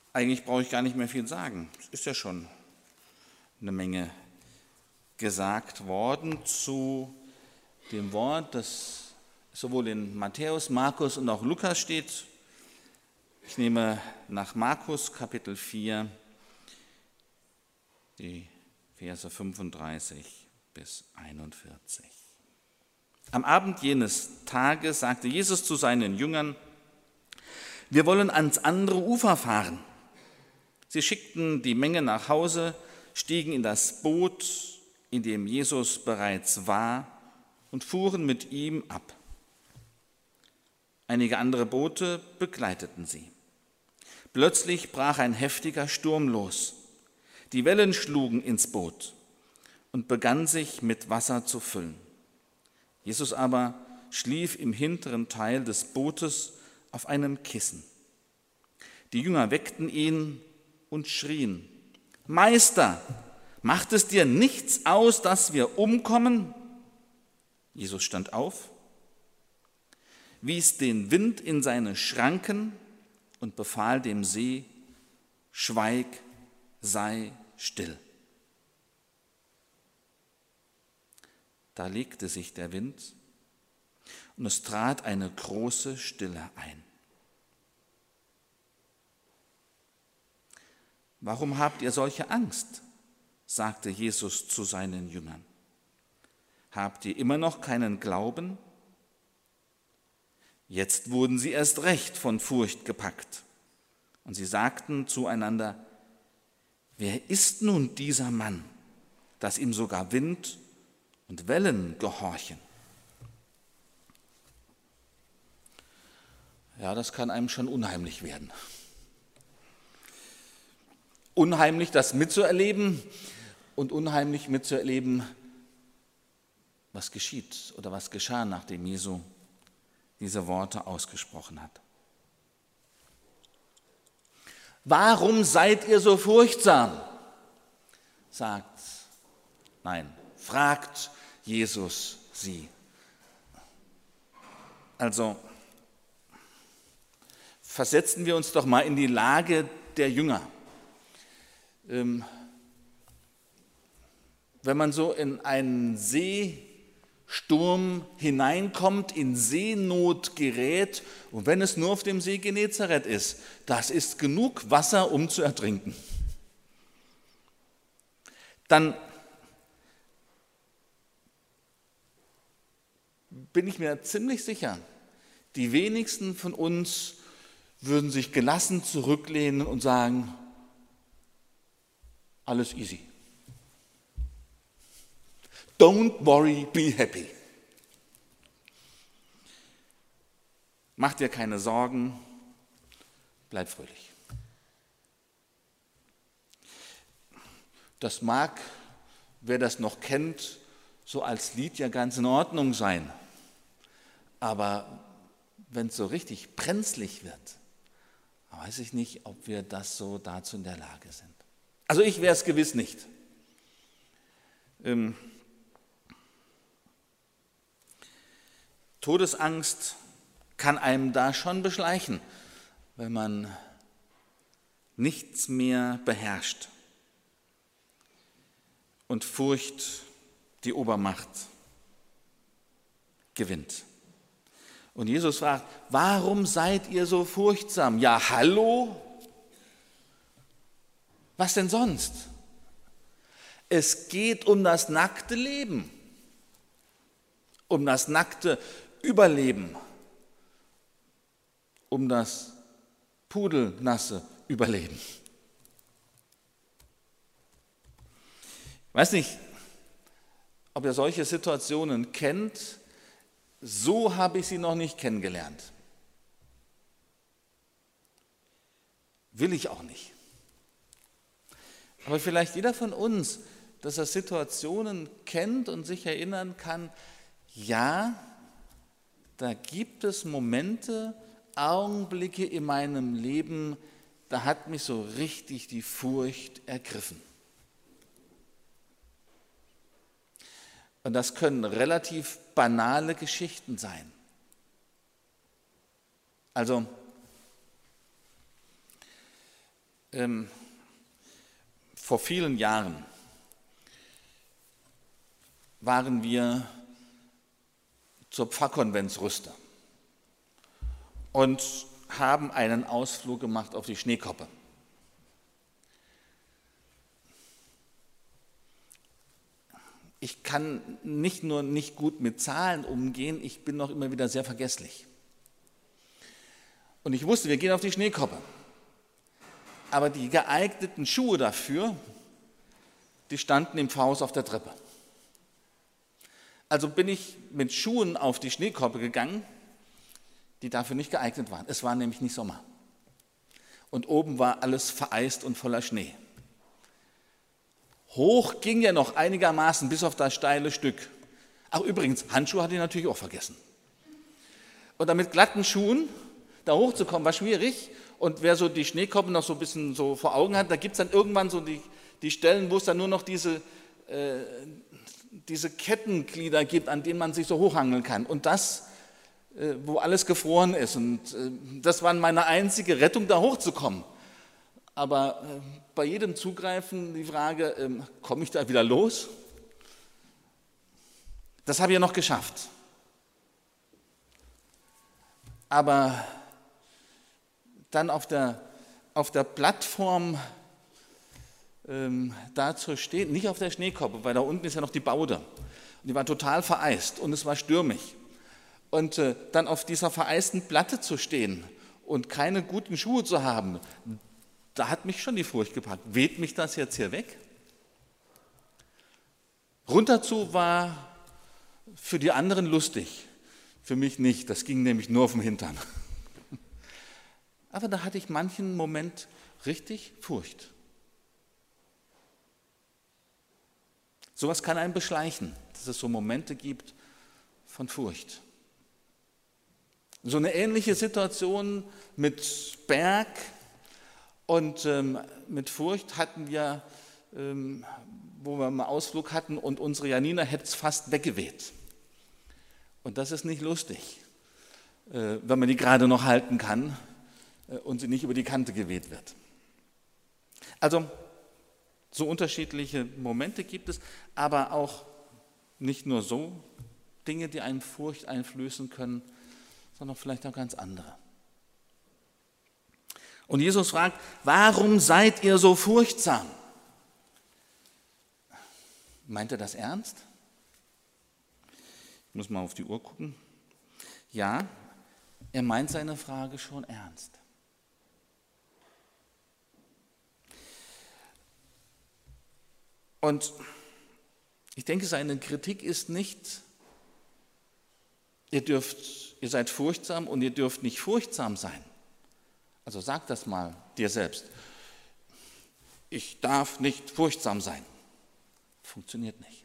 Eigentlich brauche ich gar nicht mehr viel sagen. Es ist ja schon eine Menge gesagt worden zu dem Wort, das sowohl in Matthäus, Markus und auch Lukas steht. Ich nehme nach Markus Kapitel 4 die Verse 35 bis 41. Am Abend jenes Tages sagte Jesus zu seinen Jüngern: Wir wollen ans andere Ufer fahren. Sie schickten die Menge nach Hause, stiegen in das Boot, in dem Jesus bereits war, und fuhren mit ihm ab. Einige andere Boote begleiteten sie. Plötzlich brach ein heftiger Sturm los. Die Wellen schlugen ins Boot und begann sich mit Wasser zu füllen. Jesus aber schlief im hinteren Teil des Bootes auf einem Kissen. Die Jünger weckten ihn und schrien: Meister, macht es dir nichts aus, dass wir umkommen? Jesus stand auf, wies den Wind in seine Schranken und befahl dem See: Schweig, sei still. Da legte sich der Wind und es trat eine große Stille ein. Warum habt ihr solche Angst? Sagte Jesus zu seinen Jüngern. Habt ihr immer noch keinen Glauben? Jetzt wurden sie erst recht von Furcht gepackt. Und sie sagten zueinander: Wer ist nun dieser Mann, dass ihm sogar Wind und Wellen gehorchen? Ja, das kann einem schon unheimlich werden. Unheimlich, das mitzuerleben und unheimlich mitzuerleben, was geschieht oder was geschah, nachdem Jesu diese Worte ausgesprochen hat. Warum seid ihr so furchtsam? Fragt Jesus sie. Also, versetzen wir uns doch mal in die Lage der Jünger. Wenn man so in einen Seesturm hineinkommt, in Seenot gerät, und wenn es nur auf dem See Genezareth ist, das ist genug Wasser, um zu ertrinken. Dann bin ich mir ziemlich sicher, die wenigsten von uns würden sich gelassen zurücklehnen und sagen: Alles easy. Don't worry, be happy. Mach dir keine Sorgen, bleib fröhlich. Das mag, wer das noch kennt, so als Lied ja ganz in Ordnung sein. Aber wenn es so richtig brenzlig wird, weiß ich nicht, ob wir das so dazu in der Lage sind. Also ich wäre es gewiss nicht. Todesangst kann einem da schon beschleichen, wenn man nichts mehr beherrscht und Furcht die Obermacht gewinnt. Und Jesus fragt: Warum seid ihr so furchtsam? Ja, hallo? Was denn sonst? Es geht um das nackte Leben, um das nackte Überleben, um das pudelnasse Überleben. Ich weiß nicht, ob ihr solche Situationen kennt. So habe ich sie noch nicht kennengelernt. Will ich auch nicht. Aber vielleicht jeder von uns, dass er Situationen kennt und sich erinnern kann: Ja, da gibt es Momente, Augenblicke in meinem Leben, da hat mich so richtig die Furcht ergriffen. Und das können relativ banale Geschichten sein. Also, Vor vielen Jahren waren wir zur Pfarrkonventsrüste und haben einen Ausflug gemacht auf die Schneekoppe. Ich kann nicht nur nicht gut mit Zahlen umgehen, ich bin auch immer wieder sehr vergesslich. Und ich wusste, wir gehen auf die Schneekoppe. Aber die geeigneten Schuhe dafür, die standen im Pfarrhaus auf der Treppe. Also bin ich mit Schuhen auf die Schneekoppe gegangen, die dafür nicht geeignet waren. Es war nämlich nicht Sommer. Und oben war alles vereist und voller Schnee. Hoch ging ja noch einigermaßen bis auf das steile Stück. Ach übrigens, Handschuhe hatte ich natürlich auch vergessen. Und dann mit glatten Schuhen da hochzukommen, war schwierig. Und wer so die Schneekoppen noch so ein bisschen so vor Augen hat, da gibt es dann irgendwann so die Stellen, wo es dann nur noch diese Kettenglieder gibt, an denen man sich so hochhangeln kann. Und das, wo alles gefroren ist. Und das war meine einzige Rettung, da hochzukommen. Aber bei jedem Zugreifen die Frage, komme ich da wieder los? Das habe ich ja noch geschafft. Aber dann auf der Plattform da zu stehen, nicht auf der Schneekoppe, weil da unten ist ja noch die Baude. Und die war total vereist und es war stürmig. Und dann auf dieser vereisten Platte zu stehen und keine guten Schuhe zu haben, da hat mich schon die Furcht gepackt. Weht mich das jetzt hier weg? Runterzu war für die anderen lustig, für mich nicht. Das ging nämlich nur auf dem Hintern. Aber da hatte ich manchen Moment richtig Furcht. Sowas kann einen beschleichen, dass es so Momente gibt von Furcht. So eine ähnliche Situation mit Berg und mit Furcht hatten wir, wo wir einen Ausflug hatten und unsere Janina hätte es fast weggeweht. Und das ist nicht lustig, wenn man die gerade noch halten kann und sie nicht über die Kante geweht wird. Also so unterschiedliche Momente gibt es, aber auch nicht nur so Dinge, die einen Furcht einflößen können, sondern vielleicht auch ganz andere. Und Jesus fragt, warum seid ihr so furchtsam? Meint er das ernst? Ich muss mal auf die Uhr gucken. Ja, er meint seine Frage schon ernst. Und ich denke, seine Kritik ist nicht, ihr seid furchtsam und ihr dürft nicht furchtsam sein. Also sag das mal dir selbst. Ich darf nicht furchtsam sein. Funktioniert nicht.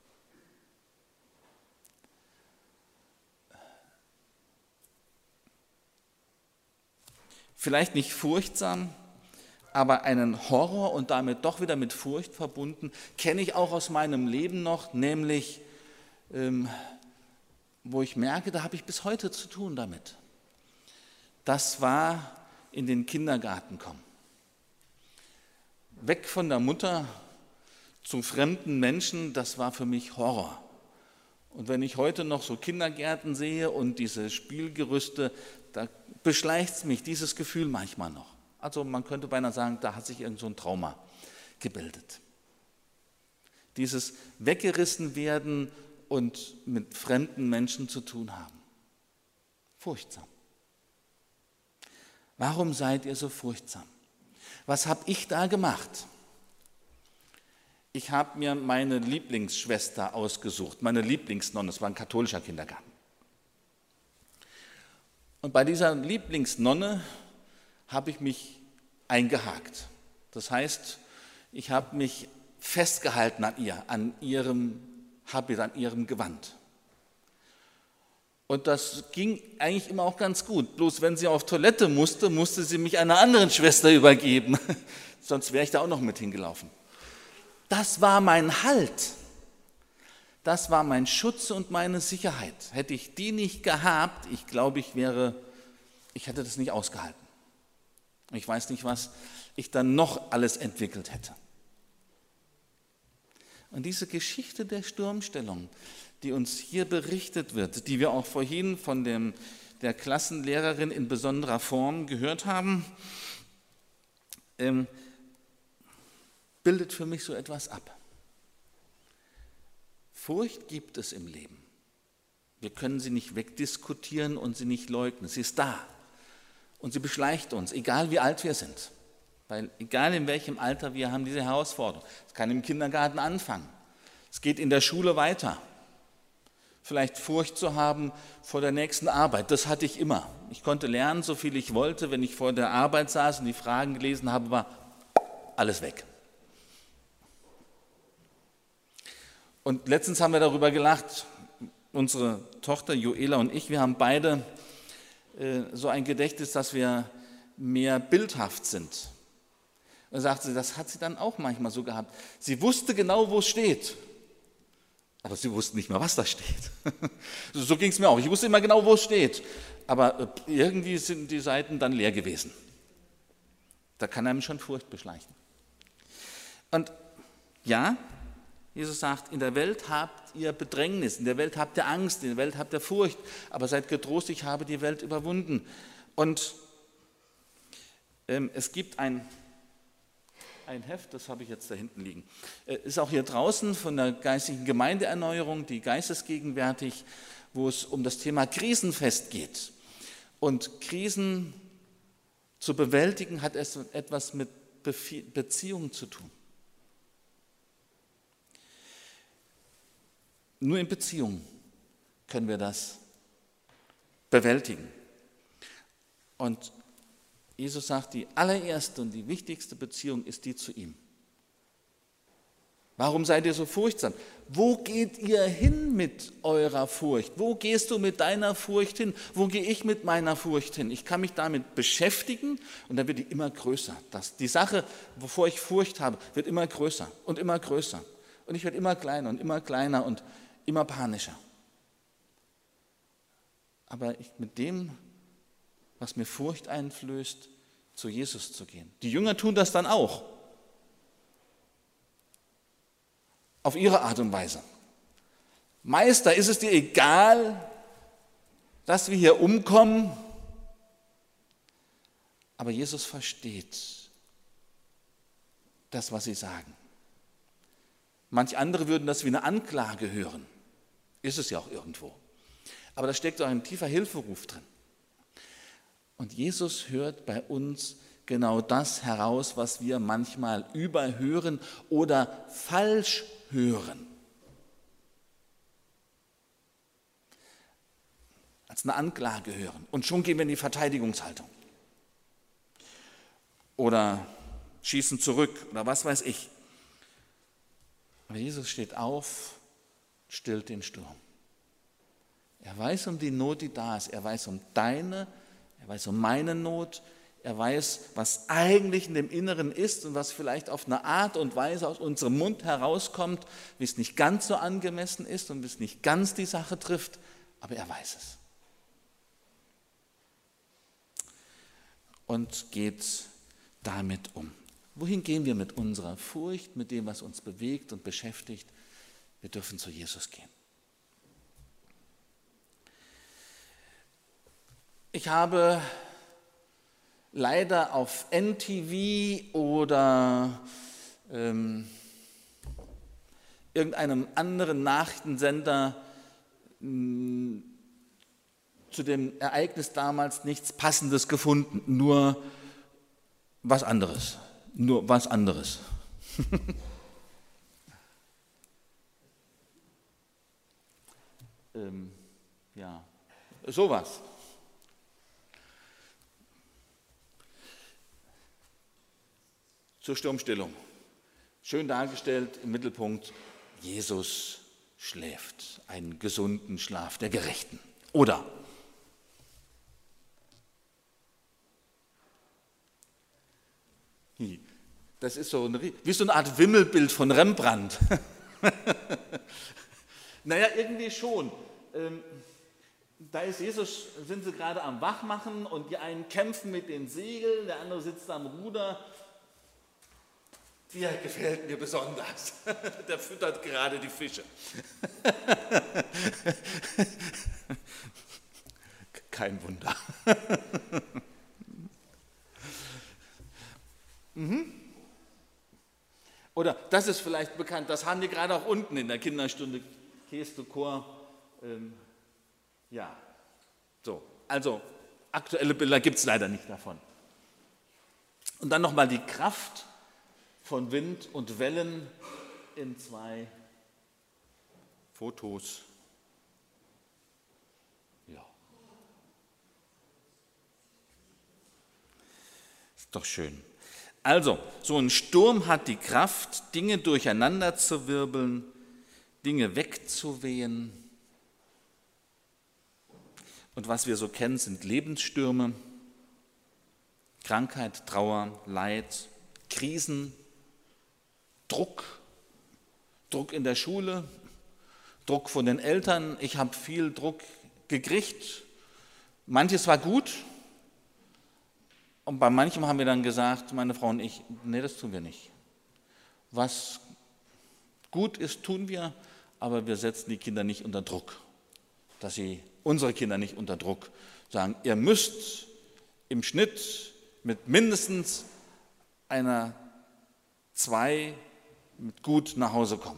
Vielleicht nicht furchtsam, aber einen Horror und damit doch wieder mit Furcht verbunden, kenne ich auch aus meinem Leben noch, nämlich wo ich merke, da habe ich bis heute zu tun damit. Das war in den Kindergarten kommen. Weg von der Mutter zu fremden Menschen, das war für mich Horror. Und wenn ich heute noch so Kindergärten sehe und diese Spielgerüste, da beschleicht es mich, dieses Gefühl manchmal noch. Also man könnte beinahe sagen, da hat sich irgend so ein Trauma gebildet. Dieses weggerissen werden und mit fremden Menschen zu tun haben. Furchtsam. Warum seid ihr so furchtsam? Was habe ich da gemacht? Ich habe mir meine Lieblingsschwester ausgesucht, meine Lieblingsnonne, es war ein katholischer Kindergarten. Und bei dieser Lieblingsnonne habe ich mich eingehakt. Das heißt, ich habe mich festgehalten an ihrem Habit, an ihrem Gewand. Und das ging eigentlich immer auch ganz gut. Bloß wenn sie auf Toilette musste sie mich einer anderen Schwester übergeben. Sonst wäre ich da auch noch mit hingelaufen. Das war mein Halt. Das war mein Schutz und meine Sicherheit. Hätte ich die nicht gehabt, ich glaube, ich hätte das nicht ausgehalten. Ich weiß nicht, was ich dann noch alles entwickelt hätte. Und diese Geschichte der Sturmstellung, die uns hier berichtet wird, die wir auch vorhin von der Klassenlehrerin in besonderer Form gehört haben, bildet für mich so etwas ab. Furcht gibt es im Leben. Wir können sie nicht wegdiskutieren und sie nicht leugnen. Sie ist da und sie beschleicht uns, egal wie alt wir sind. Weil egal in welchem Alter wir haben diese Herausforderung. Es kann im Kindergarten anfangen. Es geht in der Schule weiter. Vielleicht Furcht zu haben vor der nächsten Arbeit, das hatte ich immer. Ich konnte lernen, so viel ich wollte. Wenn ich vor der Arbeit saß und die Fragen gelesen habe, war alles weg. Und letztens haben wir darüber gelacht, unsere Tochter Joela und ich, wir haben beide so ein Gedächtnis, dass wir mehr bildhaft sind. Und sagte sie, das hat sie dann auch manchmal so gehabt. Sie wusste genau, wo es steht, aber sie wusste nicht mehr, was da steht. So ging es mir auch. Ich wusste immer genau, wo es steht, aber irgendwie sind die Seiten dann leer gewesen. Da kann einem schon Furcht beschleichen. Und ja, Jesus sagt, in der Welt habt ihr Bedrängnis, in der Welt habt ihr Angst, in der Welt habt ihr Furcht, aber seid getrost, ich habe die Welt überwunden. Und es gibt ein Heft, das habe ich jetzt da hinten liegen, ist auch hier draußen von der geistigen Gemeindeerneuerung, die geistesgegenwärtig, wo es um das Thema Krisenfest geht. Und Krisen zu bewältigen hat etwas mit Beziehungen zu tun. Nur in Beziehungen können wir das bewältigen. Und Jesus sagt, die allererste und die wichtigste Beziehung ist die zu ihm. Warum seid ihr so furchtsam? Wo geht ihr hin mit eurer Furcht? Wo gehst du mit deiner Furcht hin? Wo gehe ich mit meiner Furcht hin? Ich kann mich damit beschäftigen und dann wird die immer größer. Die Sache, wovor ich Furcht habe, wird immer größer und immer größer. Und ich werde immer kleiner und immer panischer. Aber mit dem, was mir Furcht einflößt, zu Jesus zu gehen. Die Jünger tun das dann auch. Auf ihre Art und Weise. Meister, ist es dir egal, dass wir hier umkommen? Aber Jesus versteht das, was sie sagen. Manch andere würden das wie eine Anklage hören. Ist es ja auch irgendwo. Aber da steckt auch ein tiefer Hilferuf drin. Und Jesus hört bei uns genau das heraus, was wir manchmal überhören oder falsch hören. Als eine Anklage hören. Und schon gehen wir in die Verteidigungshaltung. Oder schießen zurück oder was weiß ich. Aber Jesus steht auf, stillt den Sturm. Er weiß um die Not, die da ist. Er weiß um deine, er weiß um meine Not. Er weiß, was eigentlich in dem Inneren ist und was vielleicht auf eine Art und Weise aus unserem Mund herauskommt, wie es nicht ganz so angemessen ist und wie es nicht ganz die Sache trifft, aber er weiß es. Und geht damit um. Wohin gehen wir mit unserer Furcht, mit dem, was uns bewegt und beschäftigt? Wir dürfen zu Jesus gehen. Ich habe leider auf NTV oder irgendeinem anderen Nachrichtensender zu dem Ereignis damals nichts Passendes gefunden, nur was anderes. Ja, sowas. Zur Sturmstillung. Schön dargestellt im Mittelpunkt, Jesus schläft, einen gesunden Schlaf der Gerechten. Oder das ist so wie so eine Art Wimmelbild von Rembrandt. Naja, irgendwie schon. Da ist Jesus, sind sie gerade am Wachmachen und die einen kämpfen mit den Segeln, der andere sitzt am Ruder. Der gefällt mir besonders. Der füttert gerade die Fische. Kein Wunder. Oder das ist vielleicht bekannt, das haben die gerade auch unten in der Kinderstunde, Keste, Chor. Ja, so. Also aktuelle Bilder gibt es leider nicht davon. Und dann nochmal die Kraft von Wind und Wellen in 2 Fotos. Ja. Ist doch schön. Also, so ein Sturm hat die Kraft, Dinge durcheinander zu wirbeln, Dinge wegzuwehen. Und was wir so kennen, sind Lebensstürme, Krankheit, Trauer, Leid, Krisen, Druck in der Schule, Druck von den Eltern. Ich habe viel Druck gekriegt. Manches war gut. Und bei manchem haben wir dann gesagt, meine Frau und ich, nee, das tun wir nicht. Was gut ist, tun wir, aber wir setzen die Kinder nicht unter Druck. Dass sie unsere Kinder nicht unter Druck sagen, ihr müsst im Schnitt mit mindestens einer 2 mit gut nach Hause kommen.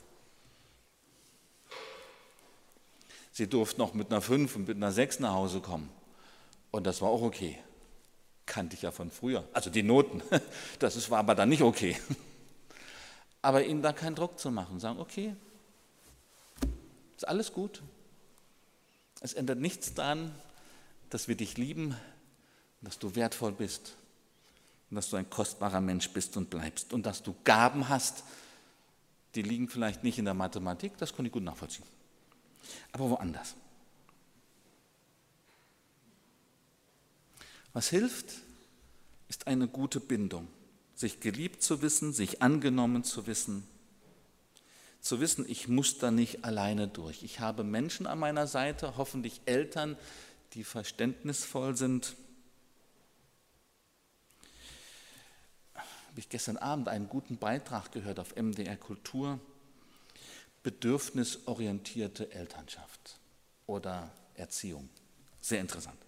Sie durften noch mit einer 5 und mit einer 6 nach Hause kommen. Und das war auch okay. Kannte ich ja von früher. Also die Noten, war aber dann nicht okay. Aber ihnen da keinen Druck zu machen, sagen, okay, ist alles gut. Es ändert nichts daran, dass wir dich lieben, dass du wertvoll bist und dass du ein kostbarer Mensch bist und bleibst und dass du Gaben hast, die liegen vielleicht nicht in der Mathematik, das kann ich gut nachvollziehen, aber woanders. Was hilft, ist eine gute Bindung, sich geliebt zu wissen, sich angenommen zu wissen, ich muss da nicht alleine durch. Ich habe Menschen an meiner Seite, hoffentlich Eltern, die verständnisvoll sind. Habe ich gestern Abend einen guten Beitrag gehört auf MDR Kultur, bedürfnisorientierte Elternschaft oder Erziehung. Sehr interessant.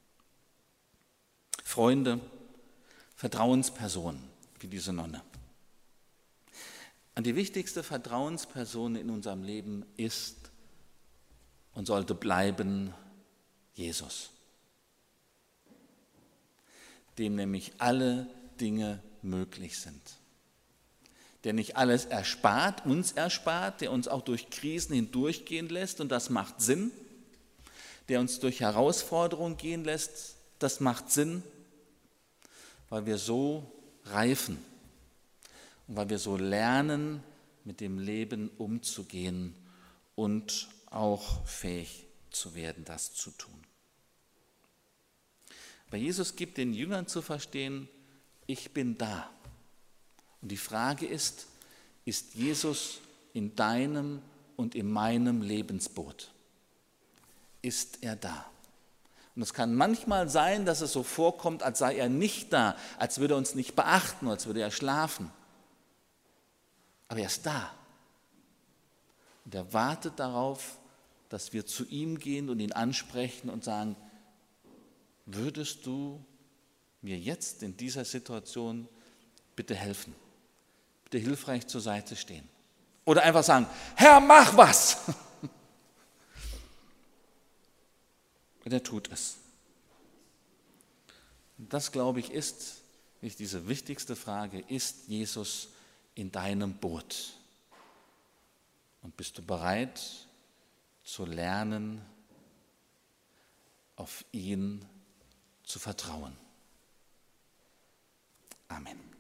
Freunde, Vertrauenspersonen, wie diese Nonne. Und die wichtigste Vertrauensperson in unserem Leben ist und sollte bleiben Jesus, dem nämlich alle Dinge möglich sind, der nicht alles uns erspart, der uns auch durch Krisen hindurchgehen lässt und das macht Sinn, der uns durch Herausforderungen gehen lässt, das macht Sinn, weil wir so reifen und weil wir so lernen, mit dem Leben umzugehen und auch fähig zu werden, das zu tun. Bei Jesus gibt den Jüngern zu verstehen, ich bin da. Und die Frage ist Jesus in deinem und in meinem Lebensboot? Ist er da? Und es kann manchmal sein, dass es so vorkommt, als sei er nicht da, als würde er uns nicht beachten, als würde er schlafen. Aber er ist da. Und er wartet darauf, dass wir zu ihm gehen und ihn ansprechen und sagen, würdest du mir jetzt in dieser Situation bitte helfen, bitte hilfreich zur Seite stehen? Oder einfach sagen, Herr, mach was! Und er tut es. Und das, glaube ich, ist diese wichtigste Frage, ist Jesus in deinem Boot? Und bist du bereit zu lernen, auf ihn zu vertrauen? Amen.